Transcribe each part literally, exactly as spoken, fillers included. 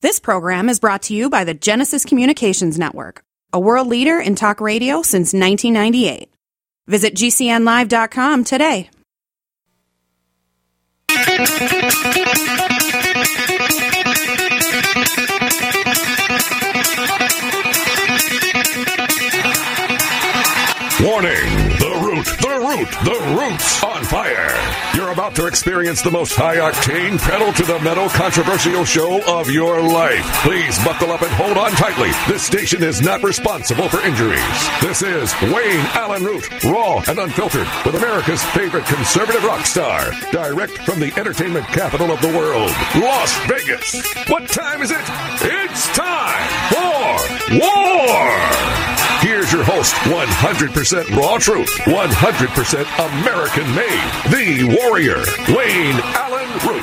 This program is brought to you by the Genesis Communications Network, a world leader in talk radio since nineteen ninety-eight. Visit G C N live dot com today. Warning! The root, the root, the root's on fire. You're about to experience the most high-octane, pedal-to-the-metal controversial show of your life. Please buckle up and hold on tightly. This station is not responsible for injuries. This is Wayne Allen Root, raw and unfiltered, with America's favorite conservative rock star. Direct from the entertainment capital of the world, Las Vegas. What time is it? It's time for war! Here's your host, one hundred percent raw truth, one hundred percent American-made, the warrior, Wayne Allen Root.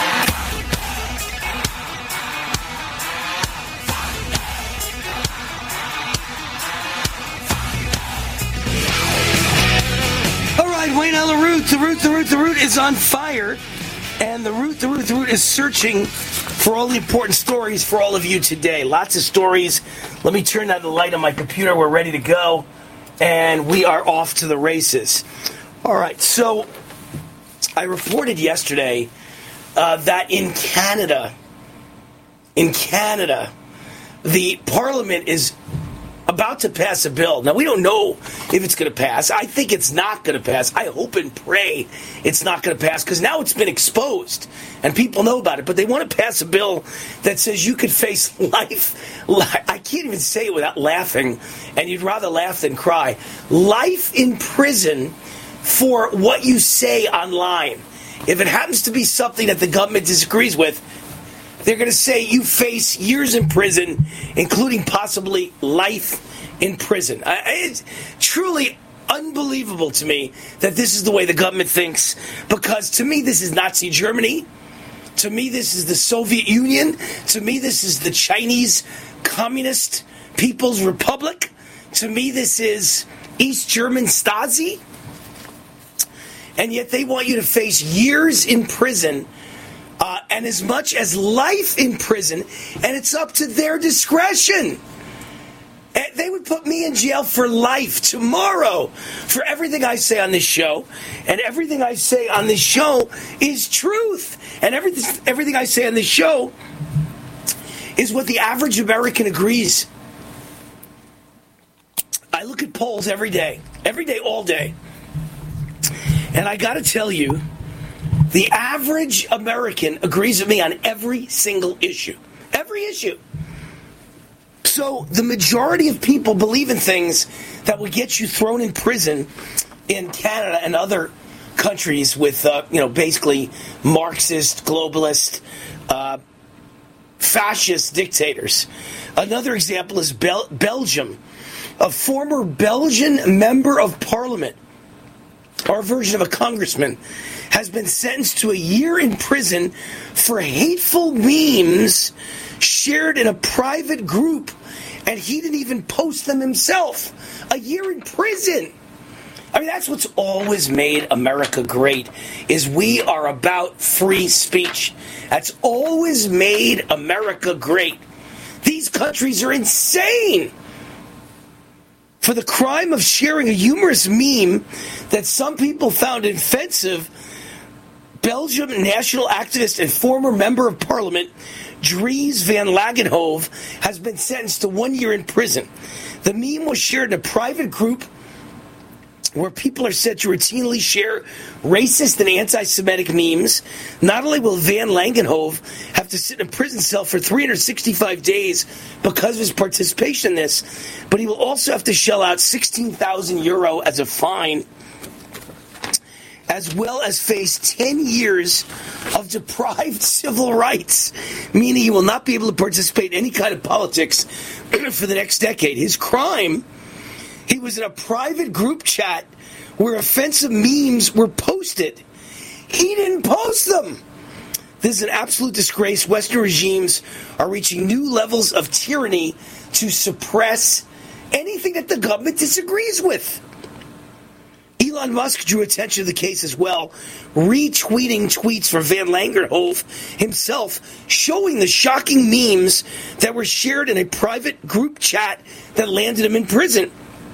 All right, Wayne Allen Root, the root, the root, the root is on fire, and the root, the root, the root is searching for all the important stories for all of you today. Lots of stories. Let me turn on the light on my computer. We're ready to go, and we are off to the races. All right, so I reported yesterday uh, that in Canada, in Canada, the Parliament is about to pass a bill. Now, we don't know if it's going to pass. I think it's not going to pass. I hope and pray it's not going to pass, because now it's been exposed and people know about it. But they want to pass a bill that says you could face life. I can't even say it without laughing, and you'd rather laugh than cry. Life in prison for what you say online. If it happens to be something that the government disagrees with, they're going to say you face years in prison, including possibly life in prison. It's truly unbelievable to me that this is the way the government thinks, because to me this is Nazi Germany. To me this is the Soviet Union. To me this is the Chinese Communist People's Republic. To me this is East German Stasi. And yet they want you to face years in prison, Uh, and as much as life in prison, and it's up to their discretion. And they would put me in jail for life tomorrow for everything I say on this show, and everything I say on this show is truth, and everything everything I say on this show is what the average American agrees. I look at polls every day, every day, all day, and I got to tell you, the average American agrees with me on every single issue. Every issue. So the majority of people believe in things that would get you thrown in prison in Canada and other countries with, uh, you know, basically Marxist, globalist, uh, fascist dictators. Another example is Bel- Belgium. A former Belgian member of parliament, our version of a congressman, has been sentenced to a year in prison for hateful memes shared in a private group, and he didn't even post them himself. A year in prison. I mean, that's what's always made America great, is we are about free speech. That's always made America great. These countries are insane. For the crime of sharing a humorous meme that some people found offensive, Belgium national activist and former member of parliament Dries van Langenhove has been sentenced to one year in prison. The meme was shared in a private group where people are said to routinely share racist and anti-Semitic memes. Not only will Van Langenhove have to sit in a prison cell for three hundred sixty-five days because of his participation in this, but he will also have to shell out sixteen thousand euro as a fine, as well as face ten years of deprived civil rights, meaning he will not be able to participate in any kind of politics for the next decade. His crime: he was in a private group chat where offensive memes were posted. He didn't post them. This is an absolute disgrace. Western regimes are reaching new levels of tyranny to suppress anything that the government disagrees with. Elon Musk drew attention to the case as well, retweeting tweets from Van Langenhove himself, showing the shocking memes that were shared in a private group chat that landed him in prison.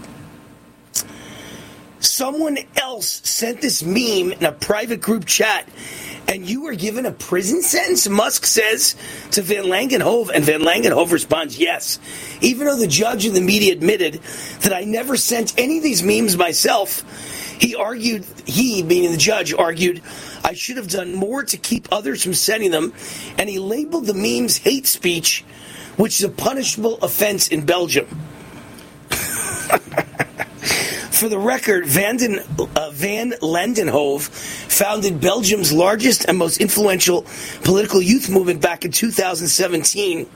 Someone else sent this meme in a private group chat, and you were given a prison sentence, Musk says to Van Langenhove, and Van Langenhove responds, yes. Even though the judge and the media admitted that I never sent any of these memes myself, he argued, he, meaning the judge, argued, I should have done more to keep others from sending them, and he labeled the memes hate speech, which is a punishable offense in Belgium. For the record, Van, den, uh, Van Langenhove founded Belgium's largest and most influential political youth movement back in two thousand seventeen.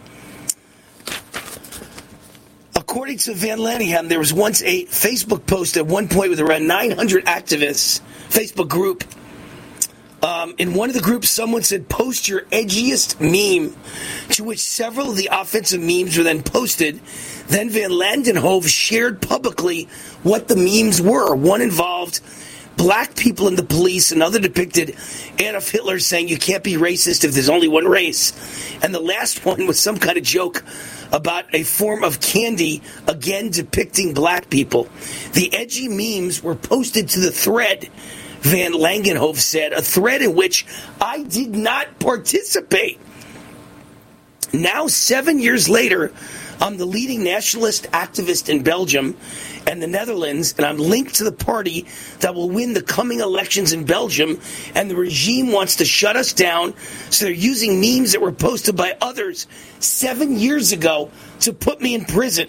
According to Van Langenhove, there was once a Facebook post at one point with around nine hundred activists, Facebook group. Um, in one of the groups, someone said, post your edgiest meme, to which several of the offensive memes were then posted. Then Van Langenhove shared publicly what the memes were. One involved black people in the police, another depicted Adolf Hitler saying you can't be racist if there's only one race. And the last one was some kind of joke about a form of candy, again depicting black people. The edgy memes were posted to the thread, Van Langenhove said, a thread in which I did not participate. Now, seven years later, I'm the leading nationalist activist in Belgium and the Netherlands, and I'm linked to the party that will win the coming elections in Belgium, and the regime wants to shut us down, so they're using memes that were posted by others seven years ago to put me in prison.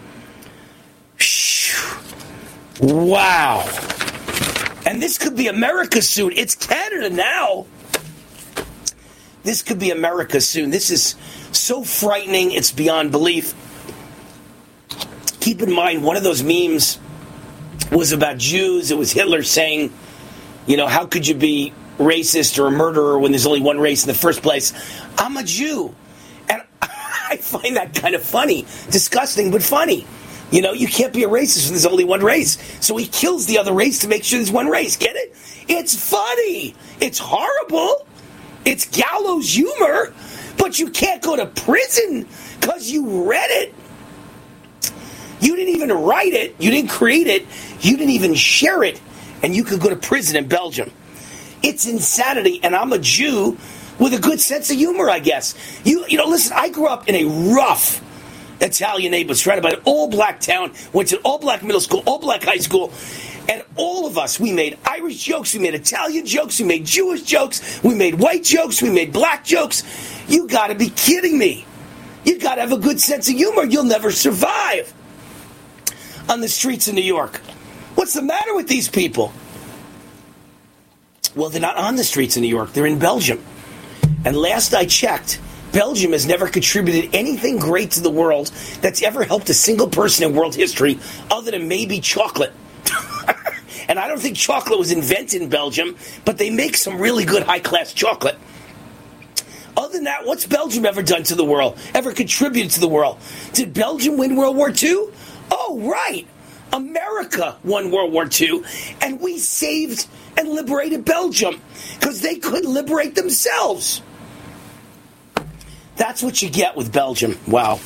Wow. And this could be America soon. It's Canada now. This could be America soon. This is so frightening, it's beyond belief. Keep in mind, one of those memes was about Jews. It was Hitler saying, you know, how could you be racist or a murderer when there's only one race in the first place? I'm a Jew. And I find that kind of funny. Disgusting, but funny. You know, you can't be a racist when there's only one race. So he kills the other race to make sure there's one race. Get it? It's funny. It's horrible. It's gallows humor. But you can't go to prison because you read it. You didn't even write it. You didn't create it. You didn't even share it. And you could go to prison in Belgium. It's insanity. And I'm a Jew with a good sense of humor, I guess. You, you know, listen, I grew up in a rough Italian neighborhood, surrounded by an all-black town, went to an all-black middle school, all-black high school, and all of us, we made Irish jokes, we made Italian jokes, we made Jewish jokes, we made white jokes, we made black jokes. You gotta be kidding me. You gotta have a good sense of humor. You'll never survive on the streets of New York. What's the matter with these people? Well, they're not on the streets of New York. They're in Belgium. And last I checked, Belgium has never contributed anything great to the world that's ever helped a single person in world history other than maybe chocolate. And I don't think chocolate was invented in Belgium, but they make some really good high-class chocolate. Other than that, what's Belgium ever done to the world? Ever contributed to the world? Did Belgium win World War Two? Oh, right. America won World War Two, and we saved and liberated Belgium because they couldn't liberate themselves. That's what you get with Belgium. Wow.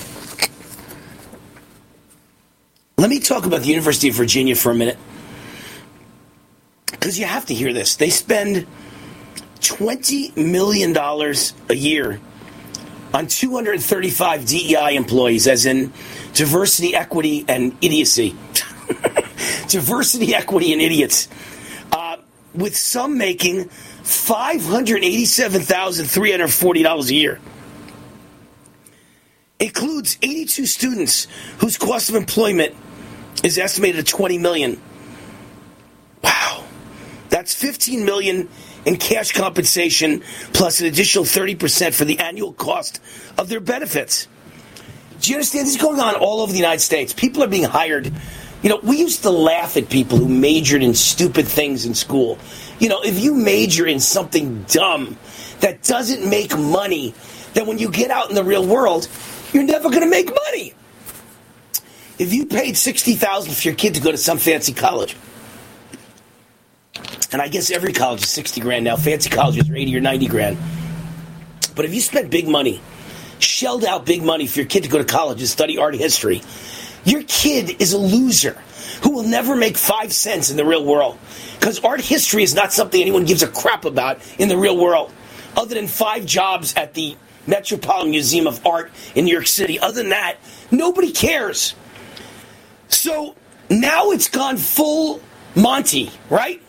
Let me talk about the University of Virginia for a minute, because you have to hear this. They spend twenty million dollars a year on two hundred thirty-five D E I employees, as in diversity, equity, and idiocy. Diversity, equity, and idiots. Uh, with some making five hundred eighty-seven thousand three hundred forty dollars a year. Includes eighty-two students whose cost of employment is estimated at twenty million dollars. Wow. That's fifteen million dollars in cash compensation plus an additional thirty percent for the annual cost of their benefits. Do you understand? This is going on all over the United States. People are being hired. You know, we used to laugh at people who majored in stupid things in school. You know, if you major in something dumb that doesn't make money, then when you get out in the real world, you're never going to make money. If you paid sixty thousand dollars for your kid to go to some fancy college, And I guess every college is sixty grand now. Fancy colleges are eighty or ninety grand. But if you spent big money, shelled out big money for your kid to go to college and study art history, your kid is a loser who will never make five cents in the real world. Because art history is not something anyone gives a crap about in the real world. Other than five jobs at the Metropolitan Museum of Art in New York City. Other than that, nobody cares. So now it's gone full Monty, right?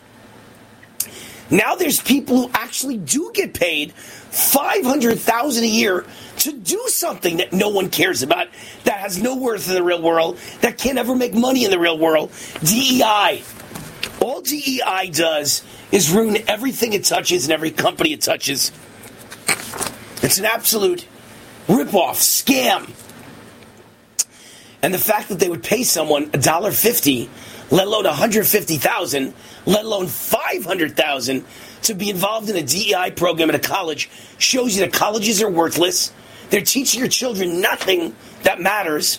Now there's people who actually do get paid five hundred thousand dollars a year to do something that no one cares about, that has no worth in the real world, that can't ever make money in the real world. D E I. All D E I does is ruin everything it touches and every company it touches. It's an absolute ripoff, scam. And the fact that they would pay someone one dollar fifty, let alone one hundred fifty thousand dollars, let alone five hundred thousand dollars to be involved in a D E I program at a college shows you that colleges are worthless. They're teaching your children nothing that matters.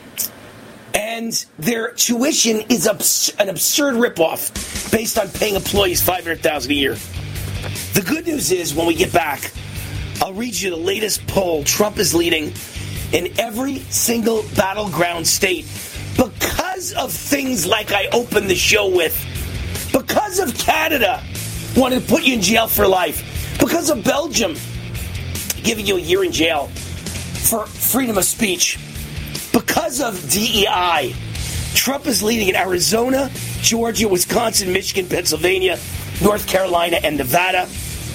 And their tuition is abs- an absurd ripoff based on paying employees five hundred thousand dollars a year. The good news is, when we get back, I'll read you the latest poll. Trump is leading in every single battleground state because of things like I opened the show with. Because of Canada wanting to put you in jail for life. Because of Belgium giving you a year in jail for freedom of speech. Because of D E I. Trump is leading in Arizona, Georgia, Wisconsin, Michigan, Pennsylvania, North Carolina, and Nevada.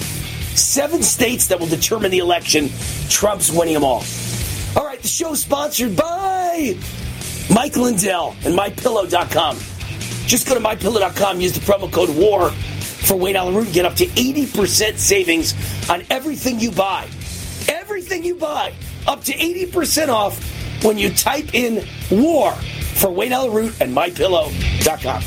Seven states that will determine the election. Trump's winning them all. All right, the show's sponsored by Mike Lindell and my pillow dot com. Just go to my pillow dot com, use the promo code WAR for Wayne Allyn Root, and get up to eighty percent savings on everything you buy. Everything you buy, up to eighty percent off when you type in WAR for Wayne Allyn Root and my pillow dot com.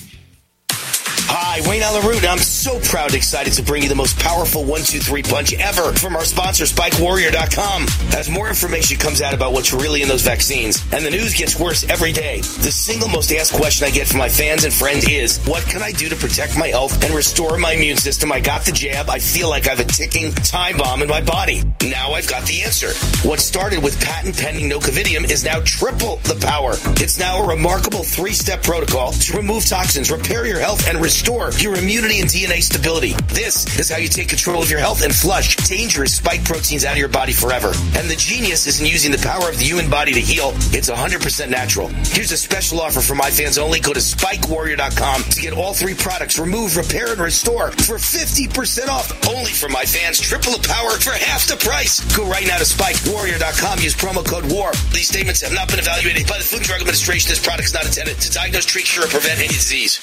Hi, Wayne Allyn Root. I'm so proud and excited to bring you the most powerful one two three punch ever from our sponsor, Spike Warrior dot com. As more information comes out about what's really in those vaccines, and the news gets worse every day, the single most asked question I get from my fans and friends is, what can I do to protect my health and restore my immune system? I got the jab. I feel like I have a ticking time bomb in my body. Now I've got the answer. What started with patent-pending Nocovidium is now triple the power. It's now a remarkable three-step protocol to remove toxins, repair your health, and restore your immunity and D N A stability. This is how you take control of your health and flush dangerous spike proteins out of your body forever. And the genius isn't using the power of the human body to heal. It's one hundred percent natural. Here's a special offer for my fans only. Go to Spike Warrior dot com to get all three products, remove, repair, and restore for fifty percent off. Only for my fans. Triple the power for half the price. Go right now to Spike Warrior dot com. Use promo code WAR. These statements have not been evaluated by the Food and Drug Administration. This product is not intended to diagnose, treat, cure, or prevent any disease.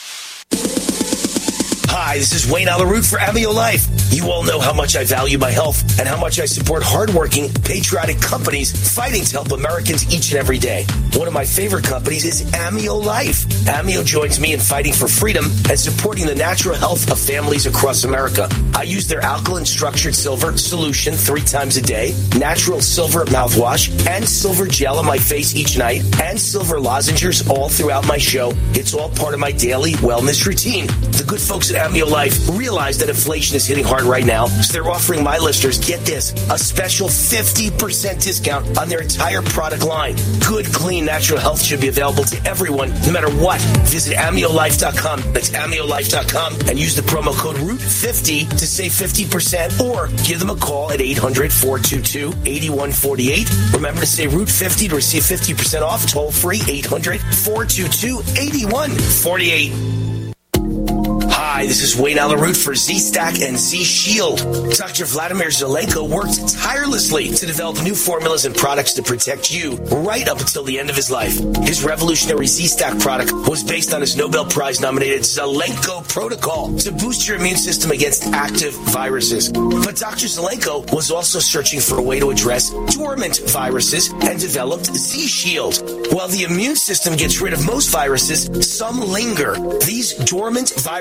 Hi, this is Wayne Allyn Root for Amio Life. You all know how much I value my health and how much I support hardworking, patriotic companies fighting to help Americans each and every day. One of my favorite companies is Amio Life. Amio joins me in fighting for freedom and supporting the natural health of families across America. I use their alkaline structured silver solution three times a day, natural silver mouthwash, and silver gel on my face each night, and silver lozenges all throughout my show. It's all part of my daily wellness routine. The good folks at Amio Life realize that inflation is hitting hard right now, so they're offering my listeners, get this, a special fifty percent discount on their entire product line. Good, clean, natural health should be available to everyone, no matter what. Visit Amio Life dot com. That's Amio Life dot com and use the promo code Root fifty to save fifty percent, or give them a call at eight hundred, four two two, eight one four eight. Remember to say Root fifty to receive fifty percent off. Toll free, eight hundred, four two two, eight one four eight. Hi, this is Wayne Allyn Root for Z-Stack and Z-Shield. Doctor Vladimir Zelenko worked tirelessly to develop new formulas and products to protect you right up until the end of his life. His revolutionary Z-Stack product was based on his Nobel Prize-nominated Zelenko protocol to boost your immune system against active viruses. But Doctor Zelenko was also searching for a way to address dormant viruses and developed Z-Shield. While the immune system gets rid of most viruses, some linger. These dormant viruses include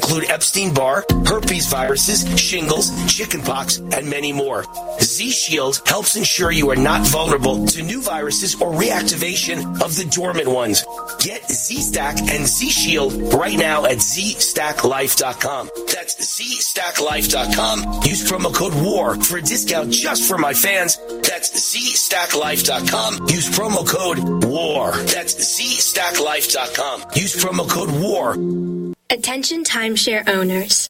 include Epstein-Barr, herpes viruses, shingles, chickenpox, and many more. Z-Shield helps ensure you are not vulnerable to new viruses or reactivation of the dormant ones. Get Z-Stack and Z-Shield right now at Z Stack Life dot com. That's Z Stack Life dot com. Use promo code WAR for a discount just for my fans. That's Z Stack Life dot com. Use promo code WAR. That's Z Stack Life dot com. Use promo code WAR. Attention timeshare owners.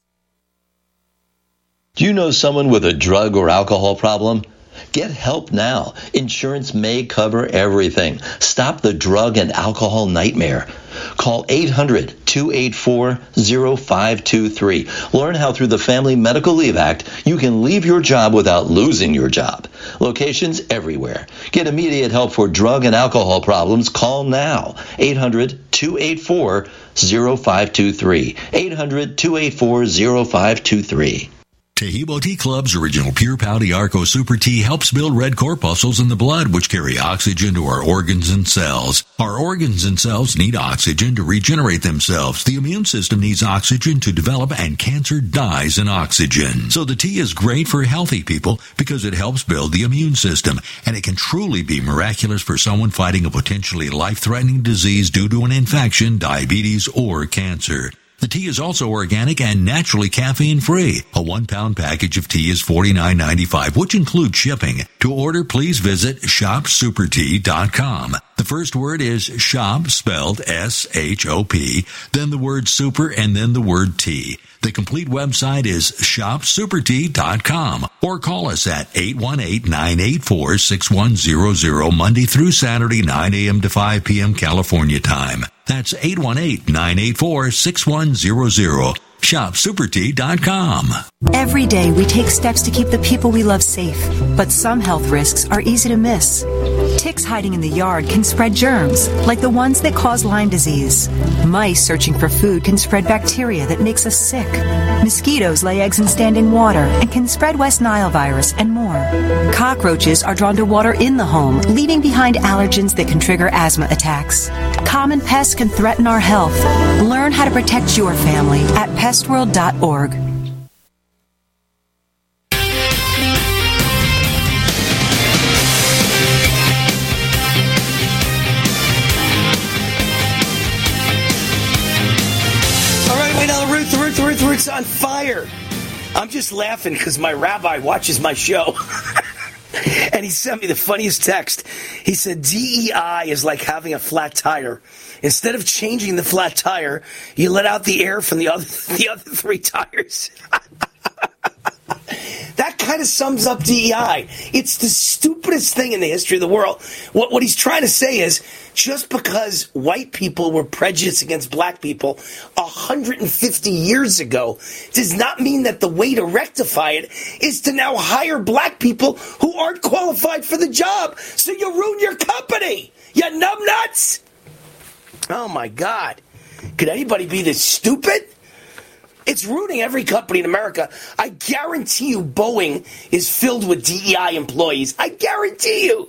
Do you know someone with a drug or alcohol problem? Get help now. Insurance may cover everything. Stop the drug and alcohol nightmare. Call eight hundred, two eight four, zero five two three. Learn how through the Family Medical Leave Act you can leave your job without losing your job. Locations everywhere. Get immediate help for drug and alcohol problems. Call now. eight hundred, two eight four, zero five two three. eight hundred, two eight four, zero five two three. Tahibo Tea Club's original Pure Pouty Arco Super Tea helps build red corpuscles in the blood, which carry oxygen to our organs and cells. Our organs and cells need oxygen to regenerate themselves. The immune system needs oxygen to develop, and cancer dies in oxygen. So the tea is great for healthy people because it helps build the immune system, and it can truly be miraculous for someone fighting a potentially life-threatening disease due to an infection, diabetes, or cancer. The tea is also organic and naturally caffeine-free. A one-pound package of tea is forty-nine ninety-five, which includes shipping. To order, please visit shop super tea dot com. The first word is shop, spelled S H O P, then the word super, and then the word tea. The complete website is shop super tea dot com, or call us at eight one eight, nine eight four, six one zero zero, Monday through Saturday, nine a.m. to five p.m. California time. That's eight one eight, nine eight four, six one zero zero. shop super tea dot com. Every day we take steps to keep the people we love safe, but some health risks are easy to miss. Ticks hiding in the yard can spread germs, like the ones that cause Lyme disease. Mice searching for food can spread bacteria that makes us sick. Mosquitoes lay eggs in standing water and can spread West Nile virus and more. Cockroaches are drawn to water in the home, leaving behind allergens that can trigger asthma attacks. Common pests can threaten our health. Learn how to protect your family at pest world dot org. The Roots on fire. I'm just laughing because my rabbi watches my show. And he sent me the funniest text. He said, D E I is like having a flat tire. Instead of changing the flat tire, you let out the air from the other, the other three tires. That kind of sums up D E I. It's the stupidest thing in the history of the world. What, what he's trying to say is, just because white people were prejudiced against black people one hundred fifty years ago does not mean that the way to rectify it is to now hire black people who aren't qualified for the job. So you ruin your company, you numbnuts. Oh, my God. Could anybody be this stupid? It's ruining every company in America. I guarantee you Boeing is filled with D E I employees. I guarantee you.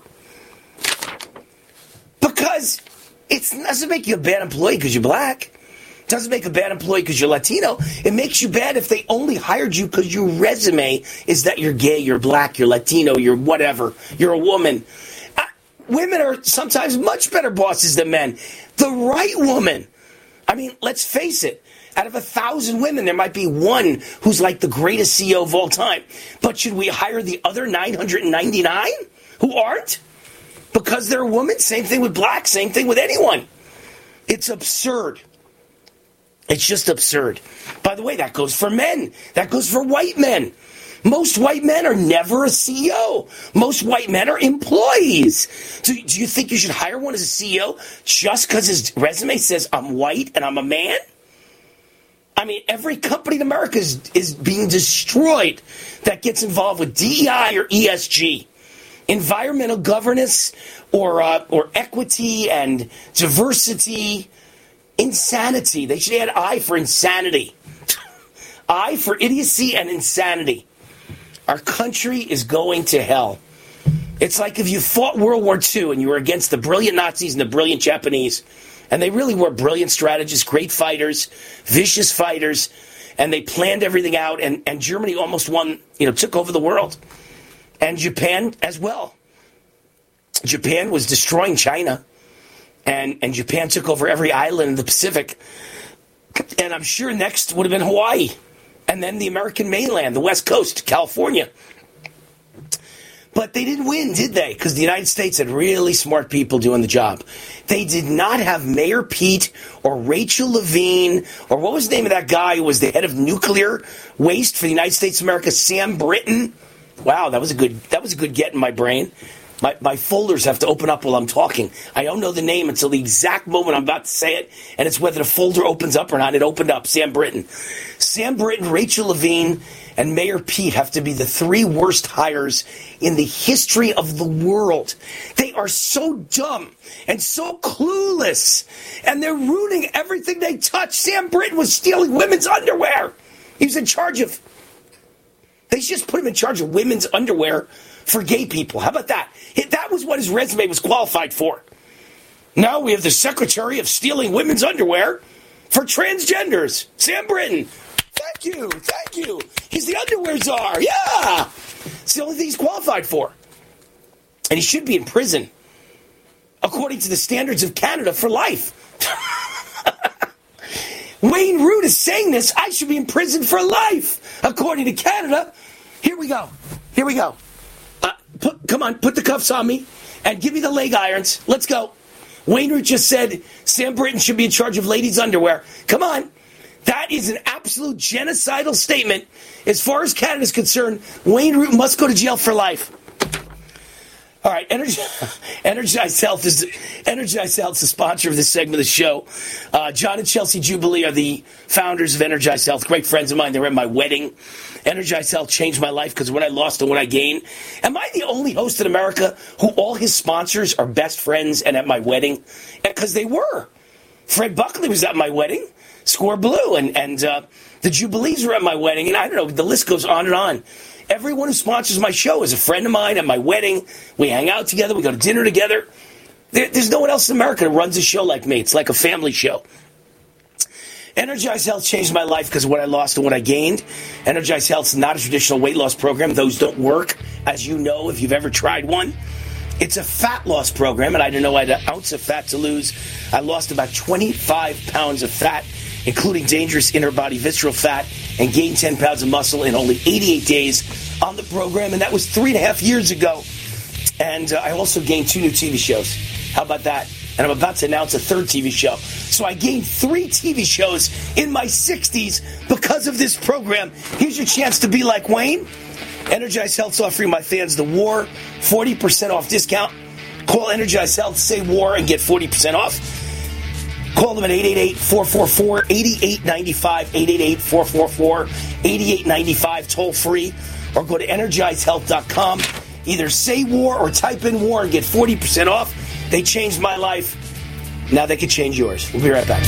Because it doesn't make you a bad employee because you're black. It doesn't make a bad employee because you're Latino. It makes you bad if they only hired you because your resume is that you're gay, you're black, you're Latino, you're whatever, you're a woman. Uh, women are sometimes much better bosses than men. The right woman. I mean, let's face it. Out of a thousand women, there might be one who's like the greatest C E O of all time. But should we hire the other nine hundred ninety-nine who aren't? Because they're a woman? Same thing with black, same thing with anyone. It's absurd. It's just absurd. By the way, that goes for men. That goes for white men. Most white men are never a C E O. Most white men are employees. So do you think you should hire one as a C E O just because his resume says I'm white and I'm a man? I mean, every company in America is, is being destroyed that gets involved with D E I or E S G. Environmental governance or uh, or equity and diversity. Insanity. They should add I for insanity. I for idiocy and insanity. Our country is going to hell. It's like if you fought World War Two and you were against the brilliant Nazis and the brilliant Japanese. And they really were brilliant strategists, great fighters, vicious fighters. and they planned everything out, and, and Germany almost won, you know, took over the world. And Japan as well. Japan was destroying China, and, and Japan took over every island in the Pacific. And I'm sure next would have been Hawaii, and then the American mainland, the West Coast, California. But they didn't win, did they? Because the United States had really smart people doing the job. They did not have Mayor Pete or Rachel Levine, or what was the name of that guy who was the head of nuclear waste for the United States of America, Sam Britton. Wow, that was a good that was a good get in my brain. My, my folders have to open up while I'm talking. I don't know the name until the exact moment I'm about to say it, and it's whether the folder opens up or not. It opened up, Sam Britton. Sam Britton, Rachel Levine, and Mayor Pete have to be the three worst hires in the history of the world. They are so dumb and so clueless, and they're ruining everything they touch. Sam Britton was stealing women's underwear. He was in charge of... They just put him in charge of women's underwear for gay people. How about that? That was what his resume was qualified for. Now we have the Secretary of Stealing Women's Underwear for Transgenders, Sam Britton. Thank you, thank you. He's the underwear czar, yeah. It's the only thing he's qualified for. And he should be in prison, according to the standards of Canada, for life. Wayne Root is saying this. I should be in prison for life, according to Canada. Here we go. Here we go. Uh, put, come on, put the cuffs on me and give me the leg irons. Let's go. Wayne Root just said Sam Britton should be in charge of ladies' underwear. Come on. That is an absolute genocidal statement. As far as Canada is concerned, Wayne Root must go to jail for life. All right, Energy, Energize Health is Energize Health is the sponsor of this segment of the show. Uh, John and Chelsea Jubilee are the founders of Energize Health. Great friends of mine. They were at my wedding. Energize Health changed my life because when I lost and when I gained. Am I the only host in America who all his sponsors are best friends and at my wedding? Because they were. Fred Buckley was at my wedding. Score Blue and, and uh, the Jubilees were at my wedding. And I don't know, the list goes on and on. Everyone who sponsors my show is a friend of mine at my wedding. We hang out together. We go to dinner together. There, there's no one else in America that runs a show like me. It's like a family show. Energize Health changed my life because of what I lost and what I gained. Energize Health is not a traditional weight loss program. Those don't work, as you know, if you've ever tried one. It's a fat loss program, and I didn't know I had an ounce of fat to lose. I lost about twenty-five pounds of fat, including dangerous inner body visceral fat, and gained ten pounds of muscle in only eighty-eight days on the program, and that was three and a half years ago. And uh, I also gained two new T V shows. How about that? And I'm about to announce a third T V show. So I gained three T V shows in my sixties because of this program. Here's your chance to be like Wayne. Energize Health's offering my fans the WAR forty percent off discount. Call Energize Health, say WAR, and get forty percent off. Call them at eight eight eight, four four four, eight eight nine five, eight eight eight, four four four, eight eight nine five, toll free, or go to energize health dot com. Either say WAR or type in WAR and get forty percent off. They changed my life. Now they can change yours. We'll be right back.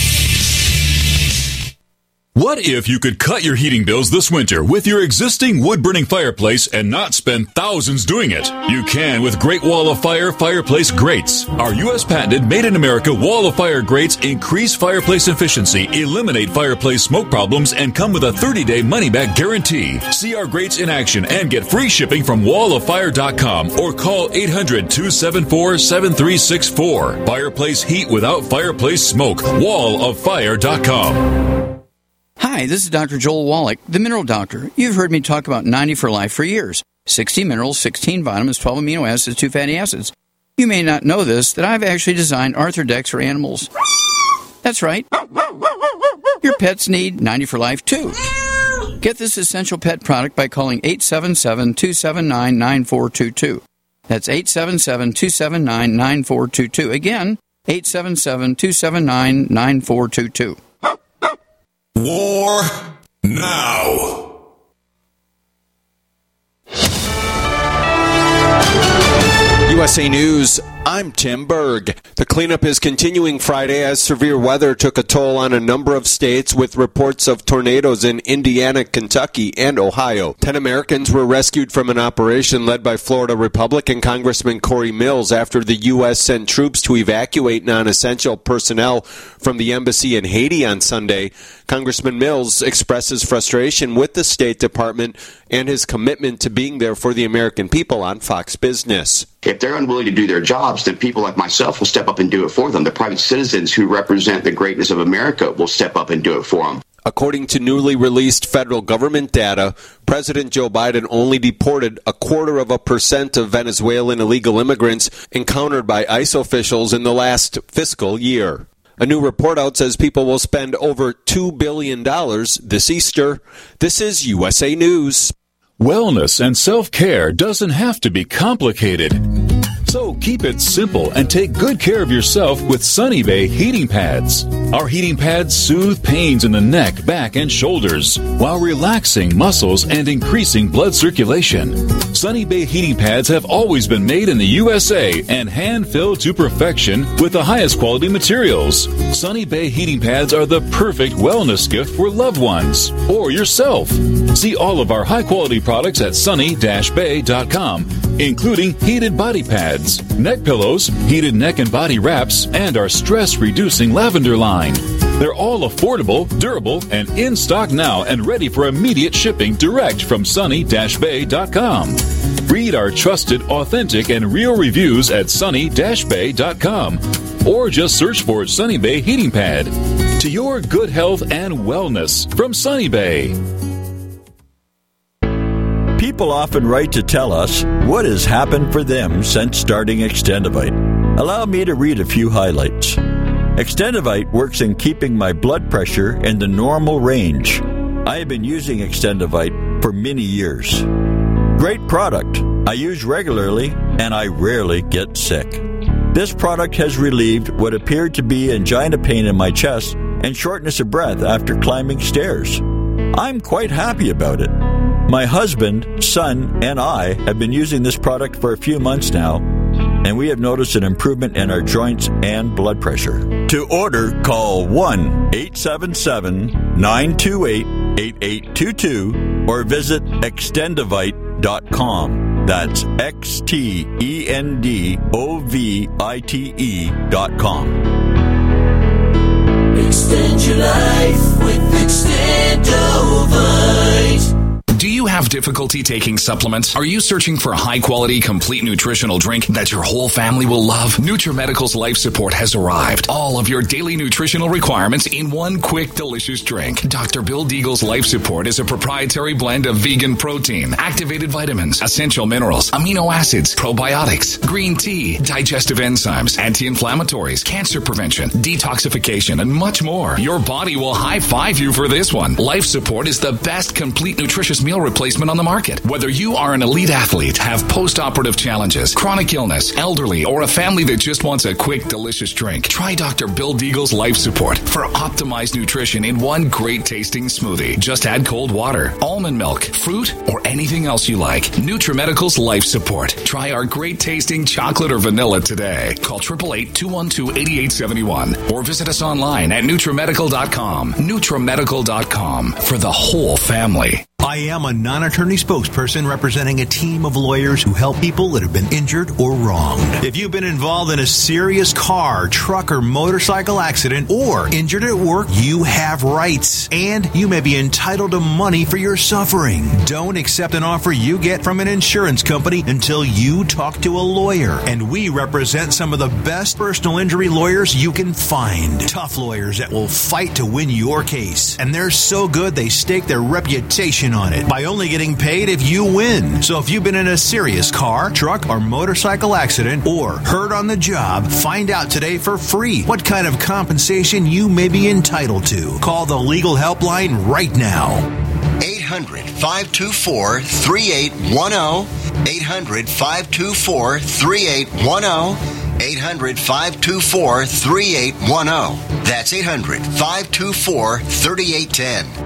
What if you could cut your heating bills this winter with your existing wood-burning fireplace and not spend thousands doing it? You can with Great Wall of Fire Fireplace Grates. Our U S patented made-in-America Wall of Fire grates increase fireplace efficiency, eliminate fireplace smoke problems, and come with a thirty-day money-back guarantee. See our grates in action and get free shipping from wall of fire dot com or call eight hundred, two seven four, seven three six four. Fireplace heat without fireplace smoke. wall of fire dot com. Hi, this is Doctor Joel Wallach, the Mineral Doctor. You've heard me talk about ninety for Life for years. sixty minerals, sixteen vitamins, twelve amino acids, two fatty acids. You may not know this, that I've actually designed Arthrodex for animals. That's right. Your pets need ninety for Life, too. Get this essential pet product by calling eight seven seven, two seven nine, nine four two two. That's eight seven seven, two seven nine, nine four two two. Again, eight seven seven, two seven nine, nine four two two. War now. U S A News. I'm Tim Berg. The cleanup is continuing Friday as severe weather took a toll on a number of states with reports of tornadoes in Indiana, Kentucky, and Ohio. Ten Americans were rescued from an operation led by Florida Republican Congressman Corey Mills after the U S sent troops to evacuate non-essential personnel from the embassy in Haiti on Sunday. Congressman Mills expresses frustration with the State Department and his commitment to being there for the American people on Fox Business. If they're unwilling to do their jobs, then people like myself will step up and do it for them. The private citizens who represent the greatness of America will step up and do it for them. According to newly released federal government data, President Joe Biden only deported a quarter of a percent of Venezuelan illegal immigrants encountered by ICE officials in the last fiscal year. A new report out says people will spend over two billion dollars this Easter. This is U S A News. Wellness and self-care doesn't have to be complicated. So keep it simple and take good care of yourself with Sunny Bay heating pads. Our heating pads soothe pains in the neck, back, and shoulders while relaxing muscles and increasing blood circulation. Sunny Bay heating pads have always been made in the U S A and hand-filled to perfection with the highest quality materials. Sunny Bay heating pads are the perfect wellness gift for loved ones or yourself. See all of our high-quality products at sunny dash bay dot com, including heated body pads, neck pillows, heated neck and body wraps, and our stress-reducing lavender line. They're all affordable, durable, and in stock now and ready for immediate shipping direct from sunny dash bay dot com. Read our trusted, authentic, and real reviews at sunny dash bay dot com or just search for Sunny Bay Heating Pad. To your good health and wellness from Sunny Bay. People often write to tell us what has happened for them since starting Extendivite. Allow me to read a few highlights. Extendivite works in keeping my blood pressure in the normal range. I have been using Extendivite for many years. Great product. I use regularly and I rarely get sick. This product has relieved what appeared to be angina pain in my chest and shortness of breath after climbing stairs. I'm quite happy about it. My husband, son, and I have been using this product for a few months now, and we have noticed an improvement in our joints and blood pressure. To order, call one eight seven seven, nine two eight, eight eight two two or visit extendivite dot com. That's X T E N D O V I T E dot com. Extend your life with Extendivite. Do you have difficulty taking supplements? Are you searching for a high-quality, complete nutritional drink that your whole family will love? NutriMedical's Life Support has arrived. All of your daily nutritional requirements in one quick, delicious drink. Doctor Bill Deagle's Life Support is a proprietary blend of vegan protein, activated vitamins, essential minerals, amino acids, probiotics, green tea, digestive enzymes, anti-inflammatories, cancer prevention, detoxification, and much more. Your body will high-five you for this one. Life Support is the best complete nutritious meal replacement on the market. Whether you are an elite athlete, have post-operative challenges, chronic illness, elderly, or a family that just wants a quick, delicious drink, try Doctor Bill Deagle's Life Support for optimized nutrition in one great tasting smoothie. Just add cold water, almond milk, fruit, or anything else you like. NutriMedical's Life Support. Try our great tasting chocolate or vanilla today. Call eight eight eight, two one two, eight eight seven one or visit us online at NutriMedical dot com. NutriMedical dot com for the whole family. I am a non-attorney spokesperson representing a team of lawyers who help people that have been injured or wronged. If you've been involved in a serious car, truck, or motorcycle accident or injured at work, you have rights, and you may be entitled to money for your suffering. Don't accept an offer you get from an insurance company until you talk to a lawyer, and we represent some of the best personal injury lawyers you can find. Tough lawyers that will fight to win your case, and they're so good they stake their reputation on it by only getting paid if you win. So if you've been in a serious car, truck, or motorcycle accident or hurt on the job, find out today for free what kind of compensation you may be entitled to. Call the legal helpline right now. eight hundred, five two four, three eight one zero. eight hundred, five two four, three eight one zero. eight hundred, five two four, three eight one zero. That's eight hundred, five two four, three eight one zero.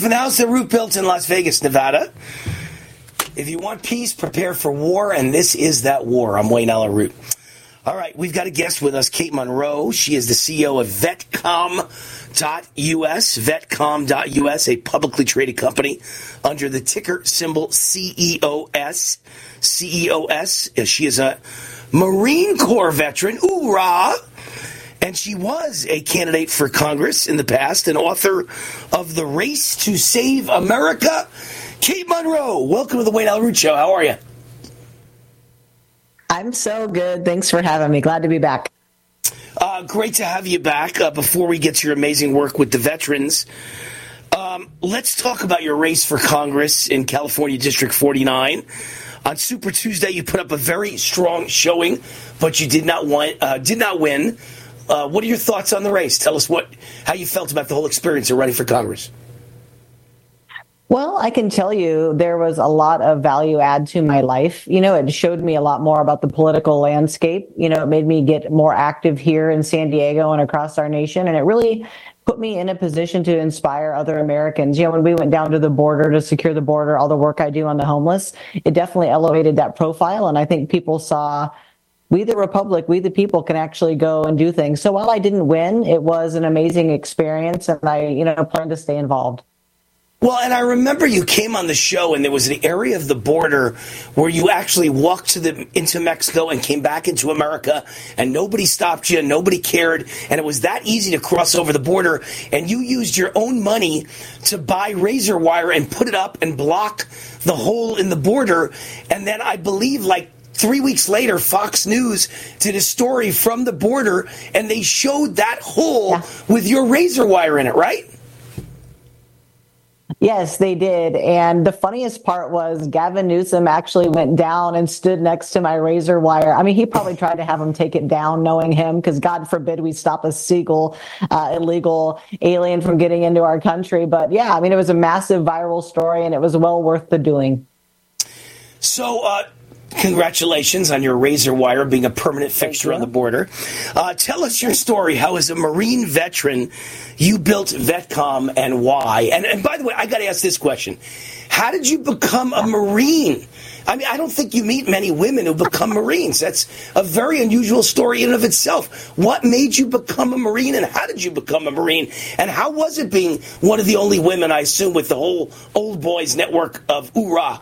from the house that Root built in Las Vegas, Nevada. If you want peace, prepare for war, and this is that war. I'm Wayne Allyn Root. All right, we've got a guest with us, Kate Monroe. She is the C E O of Vetcom dot U S, Vetcom dot U S, a publicly traded company under the ticker symbol C E O S. C E O S. She is a Marine Corps veteran. Hoorah! And she was a candidate for Congress in the past, an author of The Race to Save America. Kate Monroe, welcome to the Wayne Allyn Root Show. How are you? I'm so good. Thanks for having me. Glad to be back. Uh, great to have you back. Uh, before we get to your amazing work with the veterans, um, let's talk about your race for Congress in California District forty-nine. On Super Tuesday, you put up a very strong showing, but you did not want, uh, did not win. Uh, what are your thoughts on the race? Tell us what how you felt about the whole experience of running for Congress. Well, I can tell you there was a lot of value add to my life. You know, it showed me a lot more about the political landscape. You know, it made me get more active here in San Diego and across our nation. And it really put me in a position to inspire other Americans. You know, when we went down to the border to secure the border, all the work I do on the homeless, it definitely elevated that profile. And I think people saw we, the Republic, we, the people, can actually go and do things. So while I didn't win, it was an amazing experience. And I, you know, plan to stay involved. Well, and I remember you came on the show, and there was an area of the border where you actually walked to the into Mexico and came back into America, and nobody stopped you, nobody cared, and it was that easy to cross over the border, and you used your own money to buy razor wire and put it up and block the hole in the border, and then I believe, like, Three weeks later, Fox News did a story from the border, and they showed that hole yeah. with your razor wire in it, right? Yes, they did. And the funniest part was Gavin Newsom actually went down and stood next to my razor wire. I mean, he probably tried to have him take it down, knowing him, because God forbid we stop a single uh, illegal alien from getting into our country. But yeah, I mean, it was a massive viral story, and it was well worth the doing. So, uh, congratulations on your razor wire being a permanent fixture on the border. Uh, tell us your story. How, as a Marine veteran, you built Vetcom, and why? And, and by the way, I got to ask this question. How did you become a Marine? I mean, I don't think you meet many women who become Marines. That's a very unusual story in and of itself. What made you become a Marine, and how did you become a Marine? And how was it being one of the only women, I assume, with the whole old boys network of hoorah?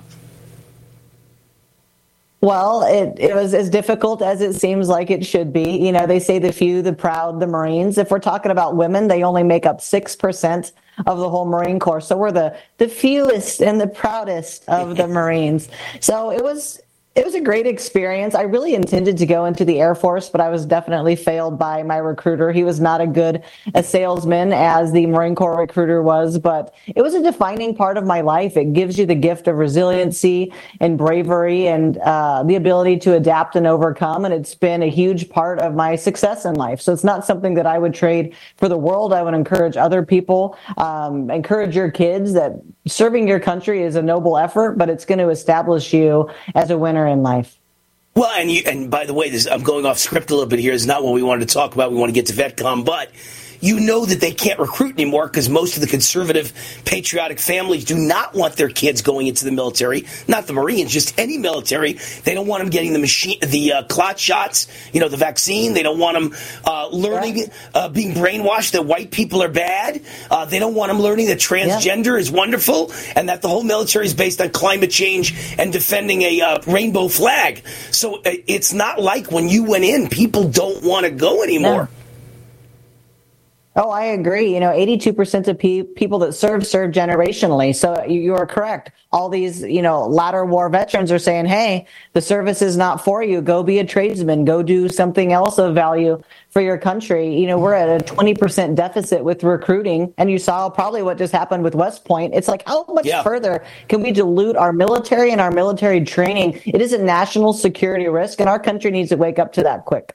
Well, it, it was as difficult as it seems like it should be. You know, they say the few, the proud, the Marines. If we're talking about women, they only make up six percent of the whole Marine Corps. So we're the, the fewest and the proudest of the Marines. So it was it was a great experience. I really intended to go into the Air Force, but I was definitely failed by my recruiter. He was not a good a salesman as the Marine Corps recruiter was, but it was a defining part of my life. It gives you the gift of resiliency and bravery and uh, the ability to adapt and overcome. And it's been a huge part of my success in life. So it's not something that I would trade for the world. I would encourage other people, um, encourage your kids that serving your country is a noble effort, but it's going to establish you as a winner in life. Well, and you, and by the way, this, I'm going off script a little bit here. It's not what we wanted to talk about. We want to get to Vetcom, but you know that they can't recruit anymore because most of the conservative, patriotic families do not want their kids going into the military. Not the Marines, just any military. They don't want them getting the machine, the uh, clot shots, you know, the vaccine. They don't want them uh, learning, uh, being brainwashed that white people are bad. Uh, they don't want them learning that transgender yeah. is wonderful and that the whole military is based on climate change and defending a uh, rainbow flag. So uh, it's not like when you went in, people don't want to go anymore. No. Oh, I agree. You know, eighty-two percent of pe- people that serve, serve generationally. So you, you are correct. All these, you know, latter war veterans are saying, hey, the service is not for you. Go be a tradesman. Go do something else of value for your country. You know, we're at a twenty percent deficit with recruiting. And you saw probably what just happened with West Point. It's like, how much yeah. further can we dilute our military and our military training? It is a national security risk, and our country needs to wake up to that quick.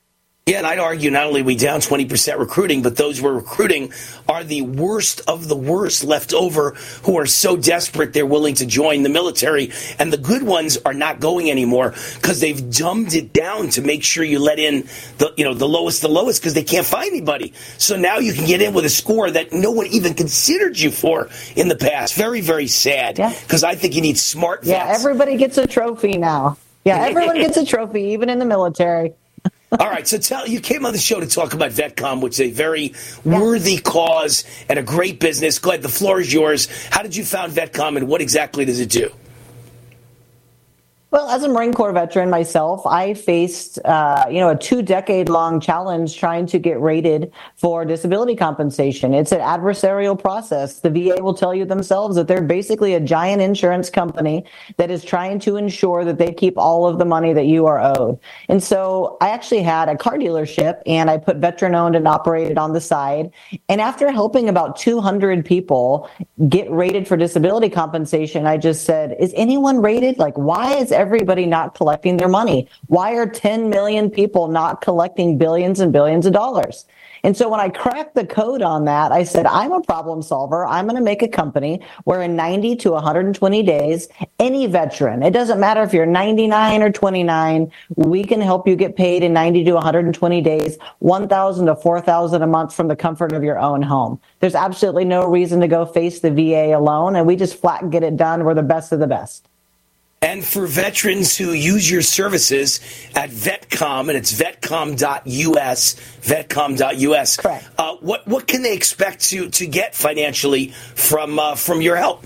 Yeah, and I'd argue not only are we down twenty percent recruiting, but those we're recruiting are the worst of the worst left over who are so desperate they're willing to join the military. And the good ones are not going anymore because they've dumbed it down to make sure you let in the, you know, the lowest, the lowest because they can't find anybody. So now you can get in with a score that no one even considered you for in the past. Very, very sad because yeah. I think you need smart vets. Yeah, everybody gets a trophy now. Yeah, everyone gets a trophy, even in the military. All right, so tell you came on the show to talk about VetCom, which is a very worthy cause and a great business. Go ahead, the floor is yours. How did you found VetCom, and what exactly does it do? Well, as a Marine Corps veteran myself, I faced, uh, you know, a two-decade-long challenge trying to get rated for disability compensation. It's an adversarial process. The V A will tell you themselves that they're basically a giant insurance company that is trying to ensure that they keep all of the money that you are owed. And so I actually had a car dealership, and I put veteran-owned and operated on the side. And after helping about two hundred people get rated for disability compensation, I just said, is anyone rated? Like, why is everybody not collecting their money? Why are ten million people not collecting billions and billions of dollars? And so when I cracked the code on that, I said, I'm a problem solver. I'm going to make a company where in ninety to one hundred twenty days, any veteran, it doesn't matter if you're ninety-nine or twenty-nine, we can help you get paid in ninety to one hundred twenty days, one thousand to four thousand a month from the comfort of your own home. There's absolutely no reason to go face the V A alone, and we just flat get it done. We're the best of the best. And for veterans who use your services at VetCom, and it's vetcom dot U S, vetcom dot U S, correct. Uh, what what can they expect to to get financially from uh, from your help?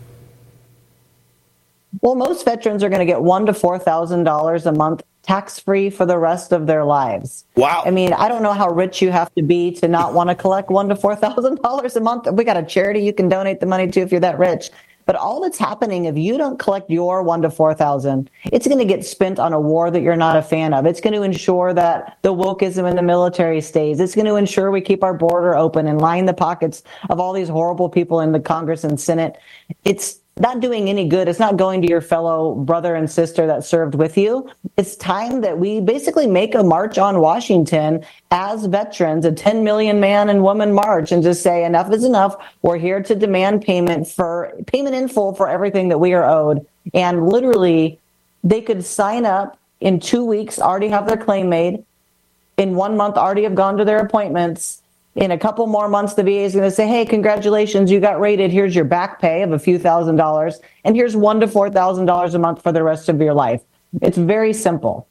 Well, most veterans are going to get one to four thousand dollars a month, tax free for the rest of their lives. Wow! I mean, I don't know how rich you have to be to not want to collect one to four thousand dollars a month. We got a charity you can donate the money to if you're that rich. But all that's happening, if you don't collect your one to four thousand, it's going to get spent on a war that you're not a fan of. It's going to ensure that the wokeism in the military stays. It's going to ensure we keep our border open and line the pockets of all these horrible people in the Congress and Senate. It's not doing any good. It's not going to your fellow brother and sister that served with you. It's time that we basically make a march on Washington as veterans, a ten million man and woman march, and just say enough is enough. We're here to demand payment for payment in full for everything that we are owed. And literally, they could sign up in two weeks, already have their claim made. In one month, already have gone to their appointments. In a couple more months, the V A is going to say, hey, congratulations, you got rated. Here's your back pay of a few thousand dollars. And here's one to four thousand dollars a month for the rest of your life. It's very simple.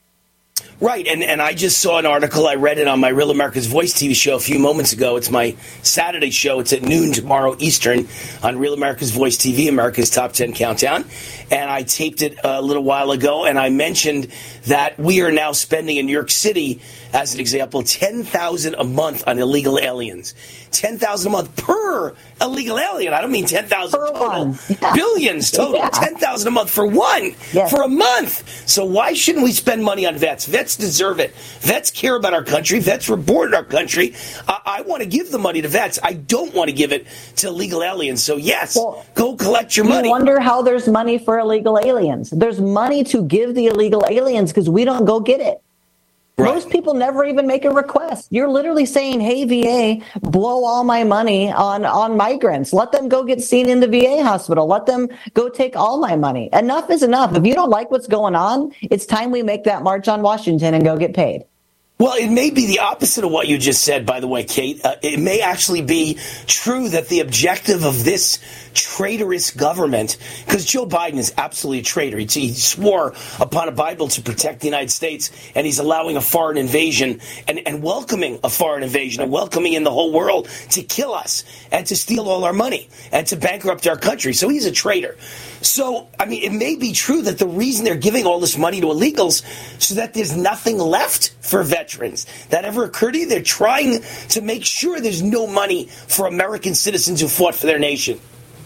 Right, and, and I just saw an article. I read it on my Real America's Voice T V show a few moments ago. It's my Saturday show. It's at noon tomorrow Eastern on Real America's Voice T V, America's Top ten Countdown. And I taped it a little while ago, and I mentioned that we are now spending in New York City, as an example, ten thousand dollars a month on illegal aliens. ten thousand dollars a month per illegal alien. I don't mean ten thousand total. Yeah. Billions total. Yeah. ten thousand dollars a month for one, yes. for a month. So why shouldn't we spend money on vets? Vets deserve it. Vets care about our country. Vets were born in our country. Uh, I want to give the money to vets. I don't want to give it to illegal aliens. So yes, well, go collect your money. I wonder how there's money for illegal aliens. There's money to give the illegal aliens because we don't go get it. Right. Most people never even make a request. You're literally saying, hey, V A, blow all my money on, on migrants. Let them go get seen in the V A hospital. Let them go take all my money. Enough is enough. If you don't like what's going on, it's time we make that march on Washington and go get paid. Well, it may be the opposite of what you just said, by the way, Kate. Uh, it may actually be true that the objective of this traitorous government, because Joe Biden is absolutely a traitor. He, he swore upon a Bible to protect the United States, and he's allowing a foreign invasion and, and welcoming a foreign invasion and welcoming in the whole world to kill us and to steal all our money and to bankrupt our country. So he's a traitor. So, I mean, it may be true that the reason they're giving all this money to illegals so that there's nothing left for veterans. That ever occurred to you? They're trying to make sure there's no money for American citizens who fought for their nation.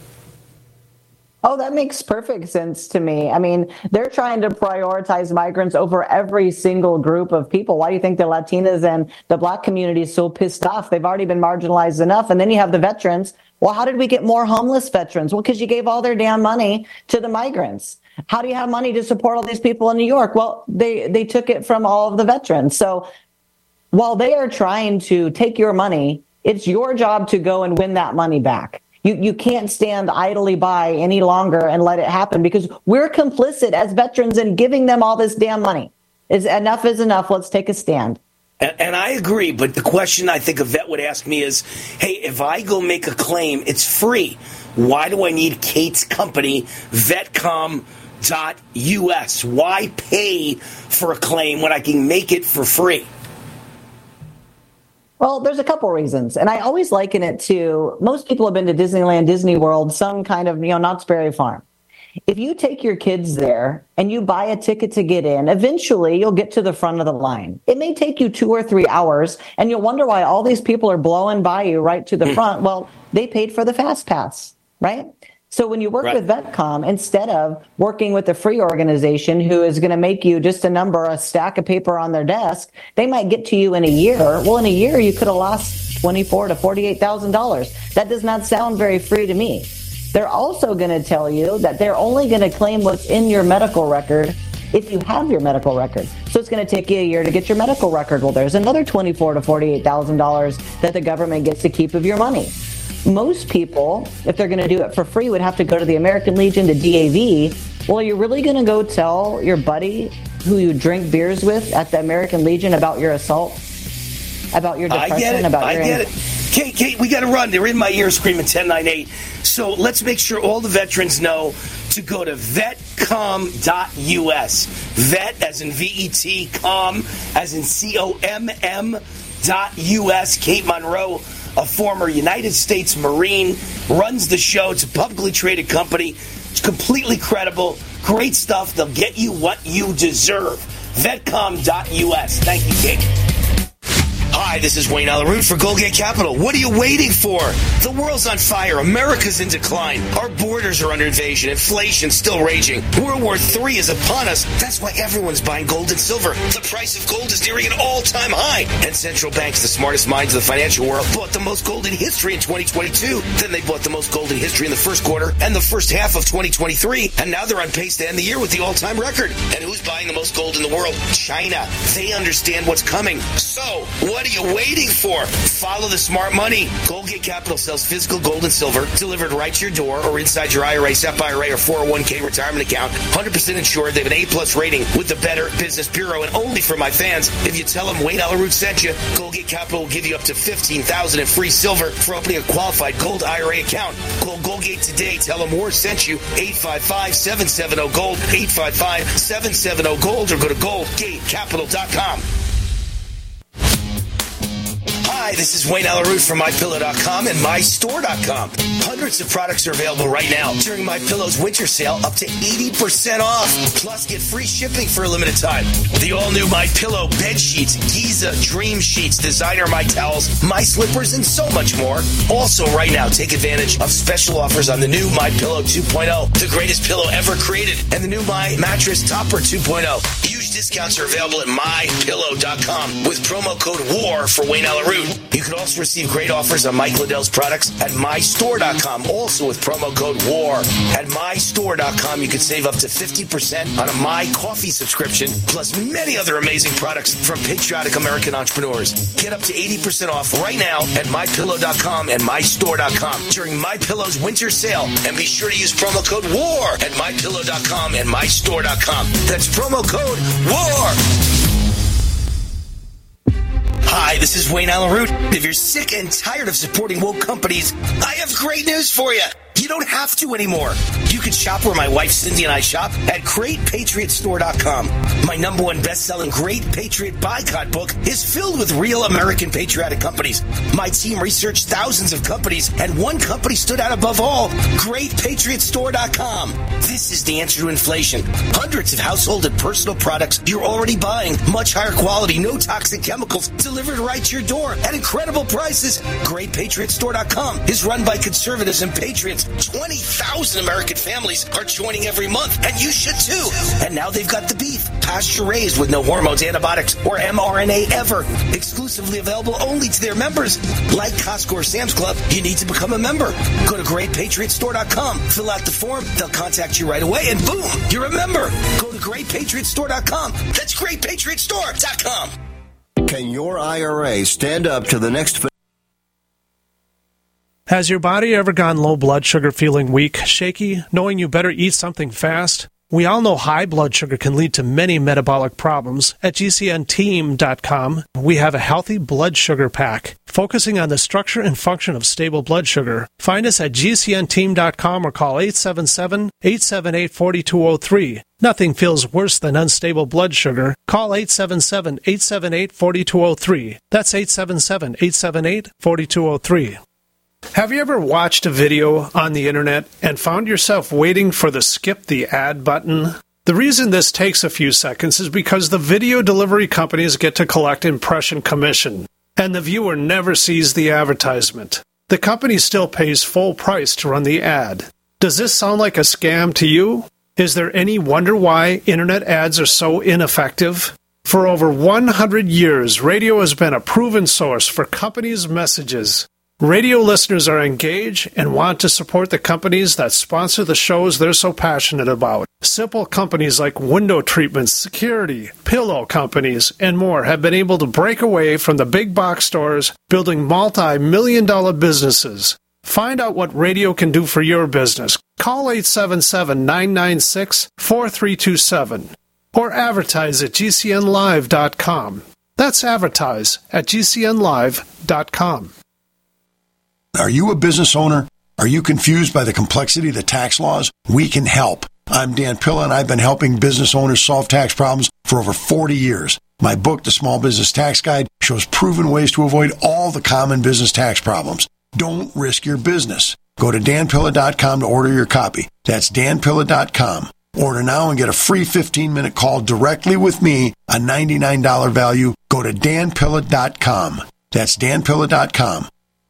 Oh, that makes perfect sense to me. I mean, they're trying to prioritize migrants over every single group of people. Why do you think the Latinas and the Black community is so pissed off? They've already been marginalized enough. And then you have the veterans. Well, how did we get more homeless veterans? Well, because you gave all their damn money to the migrants. How do you have money to support all these people in New York? Well, they, they took it from all of the veterans. So while they are trying to take your money, it's your job to go and win that money back. You you can't stand idly by any longer and let it happen, because we're complicit as veterans in giving them all this damn money. Is enough is enough. Let's take a stand. And, and I agree, but the question I think a vet would ask me is, hey, if I go make a claim, it's free. Why do I need Kate's company, vetcom dot U S? Why pay for a claim when I can make it for free? Well, there's a couple reasons, and I always liken it to, most people have been to Disneyland, Disney World, some kind of, you know, Knott's Berry Farm. If you take your kids there and you buy a ticket to get in, eventually you'll get to the front of the line. It may take you two or three hours, and you'll wonder why all these people are blowing by you right to the front. Well, they paid for the Fast Pass, right? So when you work right. with VetCom, instead of working with a free organization who is going to make you just a number, a stack of paper on their desk, they might get to you in a year. Well, in a year, you could have lost twenty-four thousand to forty-eight thousand dollars. That does not sound very free to me. They're also going to tell you that they're only going to claim what's in your medical record if you have your medical record. So it's going to take you a year to get your medical record. Well, there's another twenty-four thousand to forty-eight thousand dollars that the government gets to keep of your money. Most people, if they're going to do it for free, would have to go to the American Legion, to D A V. Well, you're really going to go tell your buddy who you drink beers with at the American Legion about your assault, about your depression, I get it. about I your... I get it. Kate, Kate, we got to run. They're in my ear screaming ten nine eight. So let's make sure all the veterans know to go to vetcom dot U S. Vet as in V E T, com as in C O M M dot U S. Kate Monroe, a former United States Marine, runs the show. It's a publicly traded company. It's completely credible. Great stuff. They'll get you what you deserve. vetcom dot U S. Thank you, Kate. Hi, this is Wayne Alaroot for Goldgate Capital. What are you waiting for? The world's on fire. America's in decline. Our borders are under invasion. Inflation's still raging. World War Three is upon us. That's why everyone's buying gold and silver. The price of gold is nearing an all-time high. And central banks, the smartest minds of the financial world, bought the most gold in history in twenty twenty-two. Then they bought the most gold in history in the first quarter and the first half of twenty twenty-three. And now they're on pace to end the year with the all-time record. And who's buying the most gold in the world? China. They understand what's coming. So, what are you waiting for? Follow the smart money. Goldgate Capital sells physical gold and silver delivered right to your door or inside your I R A, S E P I R A, or four oh one k retirement account. one hundred percent insured. They have an A-plus rating with the Better Business Bureau. And only for my fans, if you tell them Wayne Alaroot sent you, Goldgate Capital will give you up to fifteen thousand dollars in free silver for opening a qualified gold I R A account. Call Goldgate today. Tell them Moore sent you. eight five five, seven seven zero, GOLD. eight five five, seven seven zero, GOLD or go to goldgate capital dot com. Hi, this is Wayne Alaroot from my pillow dot com and my store dot com. Hundreds of products are available right now during MyPillow's winter sale, up to eighty percent off. Plus, get free shipping for a limited time. The all-new MyPillow bed sheets, Giza Dream Sheets, designer My Towels, My Slippers, and so much more. Also, right now, take advantage of special offers on the new MyPillow two point oh, the greatest pillow ever created, and the new My Mattress Topper two point oh. Huge discounts are available at my pillow dot com with promo code WAR for Wayne Alaroot. You can also receive great offers on Mike Liddell's products at my store dot com, also with promo code WAR. At my store dot com, you can save up to fifty percent on a My Coffee subscription, plus many other amazing products from patriotic American entrepreneurs. Get up to eighty percent off right now at my pillow dot com and my store dot com during MyPillow's winter sale. And be sure to use promo code WAR at my pillow dot com and my store dot com. That's promo code WAR. Hi, this is Wayne Alaroot. If you're sick and tired of supporting woke companies, I have great news for you. You don't have to anymore. You can shop where my wife Cindy and I shop at great patriot store dot com. My number one best-selling Great Patriot Boycott book is filled with real American patriotic companies. My team researched thousands of companies, and one company stood out above all, great patriot store dot com. This is the answer to inflation. Hundreds of household and personal products you're already buying. Much higher quality, no toxic chemicals, delivered right to your door at incredible prices. great patriot store dot com is run by conservatives and patriots. twenty thousand American families are joining every month, and you should too. And now they've got the beef, pasture-raised with no hormones, antibiotics, or M R N A ever. Exclusively available only to their members. Like Costco or Sam's Club, you need to become a member. Go to great patriot store dot com, fill out the form, they'll contact you right away, and boom, you're a member. Go to great patriot store dot com. That's great patriot store dot com. Can your I R A stand up to the next... Has your body ever gone low blood sugar, feeling weak, shaky, knowing you better eat something fast? We all know high blood sugar can lead to many metabolic problems. At G C N team dot com, we have a healthy blood sugar pack, focusing on the structure and function of stable blood sugar. Find us at G C N team dot com or call eight seven seven, eight seven eight, four two zero three. Nothing feels worse than unstable blood sugar. Call eight seven seven, eight seven eight, four two zero three. That's eight seven seven, eight seven eight, four two zero three. Have you ever watched a video on the internet and found yourself waiting for the skip the ad button? The reason this takes a few seconds is because the video delivery companies get to collect impression commission, and the viewer never sees the advertisement. The company still pays full price to run the ad. Does this sound like a scam to you? Is there any wonder why internet ads are so ineffective? For over one hundred years, radio has been a proven source for companies' messages. Radio listeners are engaged and want to support the companies that sponsor the shows they're so passionate about. Simple companies like window treatments, security, pillow companies, and more have been able to break away from the big box stores, building multi-million dollar businesses. Find out what radio can do for your business. Call eight seven seven, nine nine six, four three two seven or advertise at G C N live dot com. That's advertise at G C N live dot com. Are you a business owner? Are you confused by the complexity of the tax laws? We can help. I'm Dan Pilla, and I've been helping business owners solve tax problems for over forty years. My book, The Small Business Tax Guide, shows proven ways to avoid all the common business tax problems. Don't risk your business. Go to Dan Pilla dot com to order your copy. That's Dan Pilla dot com. Order now and get a free fifteen-minute call directly with me, a ninety-nine dollars value. Go to Dan Pilla dot com. That's Dan Pilla dot com.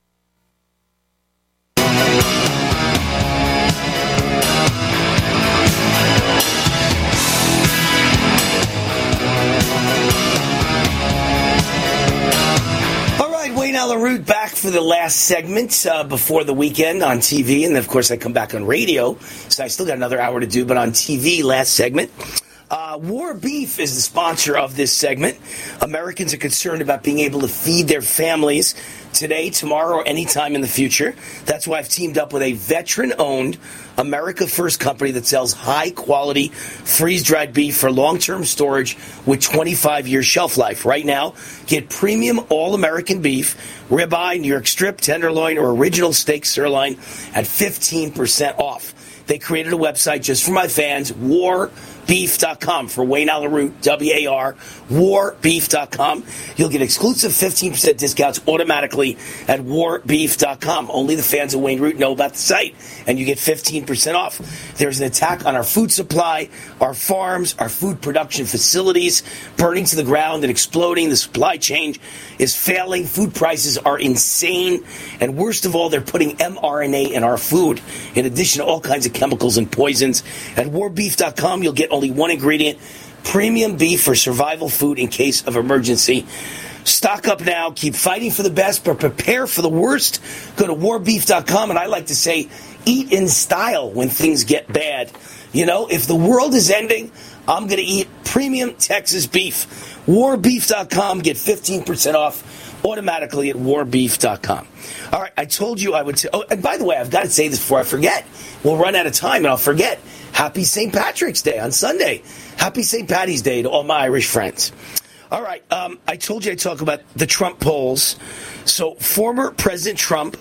LaRoute back for the last segment uh, before the weekend on T V, and of course I come back on radio, so I still got another hour to do, but on T V, last segment. Uh, War Beef is the sponsor of this segment. Americans are concerned about being able to feed their families today, tomorrow, or anytime in the future. That's why I've teamed up with a veteran-owned, America First company that sells high-quality, freeze-dried beef for long-term storage with twenty-five year shelf life. Right now, get premium all-American beef, ribeye, New York strip, tenderloin, or original steak sirloin at fifteen percent off. They created a website just for my fans, war beef dot com, for Wayne LaRoute, W A R, war beef dot com. You'll get exclusive fifteen percent discounts automatically at war beef dot com. Only the fans of Wayne Root know about the site, and you get fifteen percent off. There's an attack on our food supply, our farms, our food production facilities, burning to the ground and exploding. The supply chain is failing. Food prices are insane. And worst of all, they're putting M R N A in our food, in addition to all kinds of chemicals and poisons. At war beef dot com, you'll get only one ingredient, premium beef for survival food in case of emergency. Stock up now. Keep fighting for the best, but prepare for the worst. Go to war beef dot com, and I like to say, eat in style when things get bad. You know, if the world is ending, I'm going to eat premium Texas beef. war beef dot com. Get fifteen percent off automatically at war beef dot com. All right, I told you I would say, oh, and by the way, I've got to say this before I forget. We'll run out of time, and I'll forget. Happy Saint Patrick's Day on Sunday. Happy Saint Patty's Day to all my Irish friends. All right, um, I told you I'd talk about the Trump polls. So former President Trump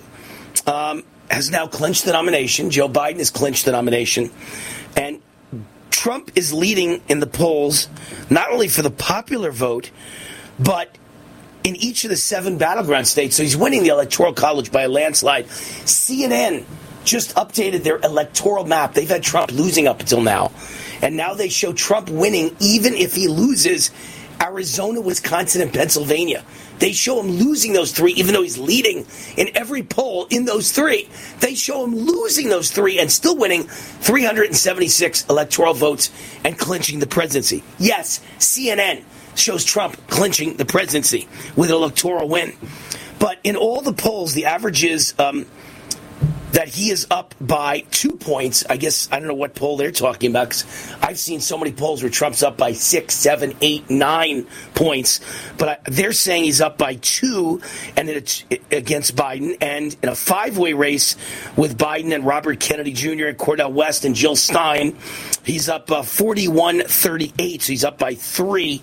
um, has now clinched the nomination. Joe Biden has clinched the nomination. And Trump is leading in the polls, not only for the popular vote, but in each of the seven battleground states. So he's winning the Electoral College by a landslide. C N N just updated their electoral map. They've had Trump losing up until now. And now they show Trump winning even if he loses Arizona, Wisconsin, and Pennsylvania. They show him losing those three, even though he's leading in every poll in those three. They show him losing those three and still winning three hundred seventy-six electoral votes and clinching the presidency. Yes, C N N shows Trump clinching the presidency with an electoral win. But in all the polls, the average is um, that he is up by two points. I guess I don't know what poll they're talking about, because I've seen so many polls where Trump's up by six, seven, eight, nine points. But I, they're saying he's up by two and it's against Biden. And in a five-way race with Biden and Robert Kennedy Junior and Cordell West and Jill Stein, he's up uh, forty-one thirty-eight. So he's up by three.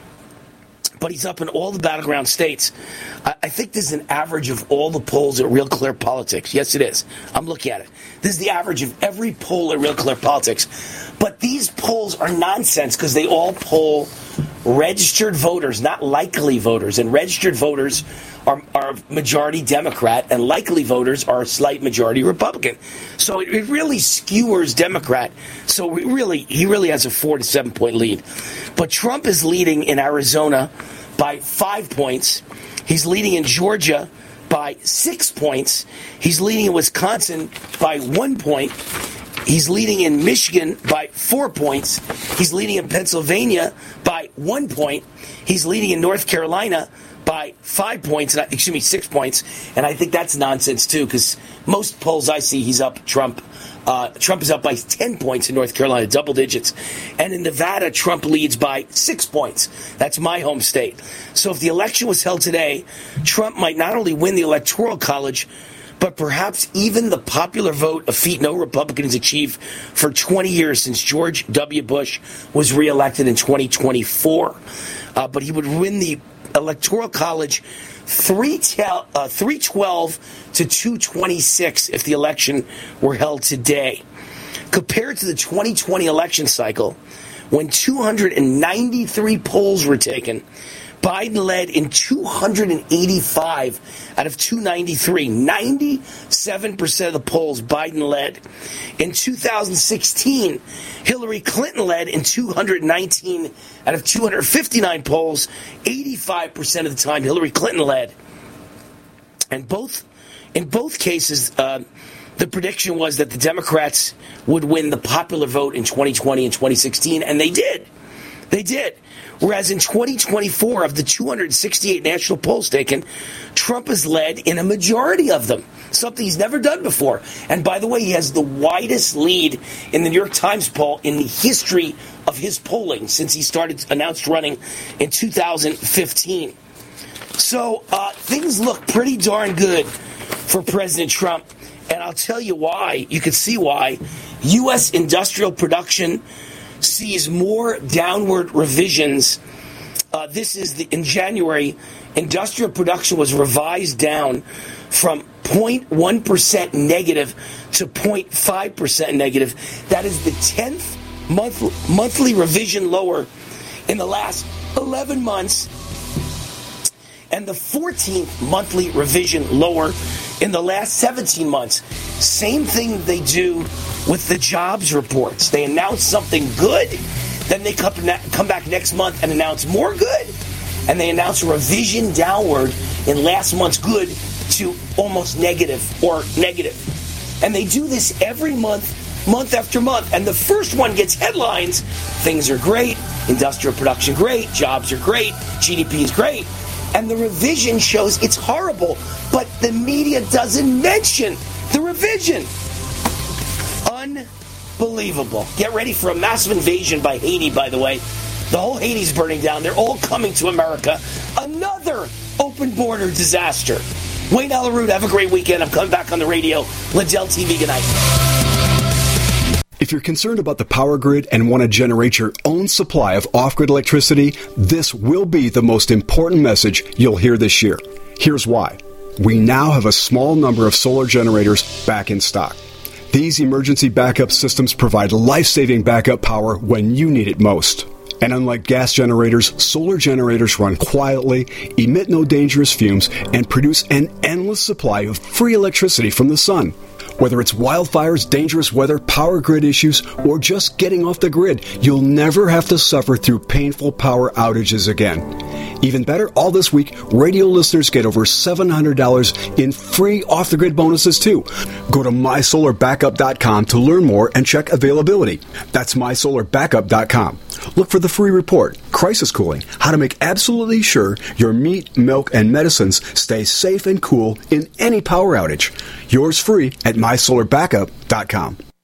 But he's up in all the battleground states. I, I think this is an average of all the polls at Real Clear Politics. Yes, it is. I'm looking at it. This is the average of every poll at Real Clear Politics. But these polls are nonsense because they all poll registered voters, not likely voters. And registered voters are, are majority Democrat, and likely voters are a slight majority Republican. So it, it really skewers Democrat. So we really, he really has a four to seven point lead. But Trump is leading in Arizona by five points. He's leading in Georgia by six points. He's leading in Wisconsin by one point. He's leading in Michigan by four points. He's leading in Pennsylvania by one point. He's leading in North Carolina by five points, excuse me, six points. And I think that's nonsense, too, because most polls I see, he's up, Trump. Uh, Trump is up by ten points in North Carolina, double digits. And in Nevada, Trump leads by six points. That's my home state. So if the election was held today, Trump might not only win the Electoral College, but perhaps even the popular vote, a feat no Republican has achieved for twenty years since George W. Bush was reelected in twenty twenty-four. Uh, but he would win the Electoral College three twelve to two twenty-six if the election were held today. Compared to the twenty twenty election cycle, when two hundred ninety-three polls were taken, Biden led in two hundred eighty-five out of two ninety-three. ninety-seven percent of the polls Biden led. In two thousand sixteen, Hillary Clinton led in two hundred nineteen out of two hundred fifty-nine polls. eighty-five percent of the time Hillary Clinton led. And both, in both cases, uh, the prediction was that the Democrats would win the popular vote in twenty twenty and twenty sixteen, and they did. They did. Whereas in twenty twenty-four, of the two hundred sixty-eight national polls taken, Trump has led in a majority of them, something he's never done before. And by the way, he has the widest lead in the New York Times poll in the history of his polling since he started announced running in two thousand fifteen. So uh, things look pretty darn good for President Trump. And I'll tell you why. You can see why. U S industrial production sees more downward revisions. Uh, this is the, in January, industrial production was revised down from zero point one percent negative to zero point five percent negative. That is the tenth month, monthly revision lower in the last eleven months, and the fourteenth monthly revision lower in the last seventeen months. Same thing they do with the jobs reports. They announce something good, then they come, come back next month and announce more good, and they announce a revision downward in last month's good to almost negative or negative. And they do this every month, month after month. And the first one gets headlines. Things are great. Industrial production great. Jobs are great. G D P is great. And the revision shows it's horrible. But the media doesn't mention the revision. Unbelievable. Get ready for a massive invasion by Haiti, by the way. The whole Haiti's burning down. They're all coming to America. Another open border disaster. Wayne Allyn Root, have a great weekend. I'm coming back on the radio. Liddell T V, good night. If you're concerned about the power grid and want to generate your own supply of off-grid electricity, this will be the most important message you'll hear this year. Here's why. We now have a small number of solar generators back in stock. These emergency backup systems provide life-saving backup power when you need it most. And unlike gas generators, solar generators run quietly, emit no dangerous fumes, and produce an endless supply of free electricity from the sun. Whether it's wildfires, dangerous weather, power grid issues, or just getting off the grid, you'll never have to suffer through painful power outages again. Even better, all this week, radio listeners get over seven hundred dollars in free off-the-grid bonuses, too. Go to my solar backup dot com to learn more and check availability. That's my solar backup dot com. Look for the free report, Crisis Cooling, how to make absolutely sure your meat, milk, and medicines stay safe and cool in any power outage. Yours free at my solar backup dot com.